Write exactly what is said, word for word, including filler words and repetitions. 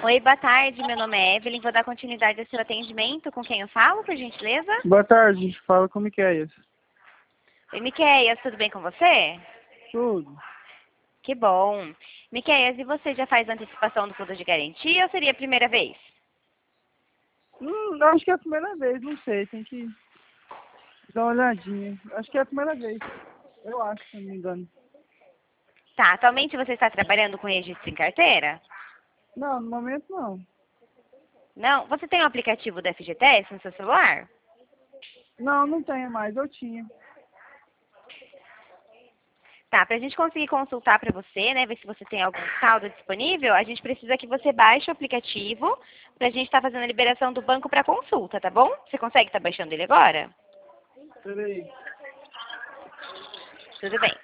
Oi, boa tarde. Meu nome é Evelyn. Vou dar continuidade ao seu atendimento. Com quem eu falo, por gentileza? Boa tarde, fala como que é isso? Oi, Miqueias, tudo bem com você? Tudo. Que bom. Miqueias, e você já faz antecipação do fundo de garantia ou seria a primeira vez? Hum, acho que é a primeira vez, não sei, tem que dar uma olhadinha. Acho que é a primeira vez. Eu acho, se não me engano. Tá, atualmente você está trabalhando com registro em carteira? Não, no momento não. Não? Você tem o aplicativo do F G T S no seu celular? Não, não tenho mais, eu tinha. Tá, para a gente conseguir consultar para você, né, ver se você tem algum saldo disponível, a gente precisa que você baixe o aplicativo para a gente estar fazendo a liberação do banco para consulta, tá bom? Você consegue estar baixando ele agora? Peraí. Tudo bem.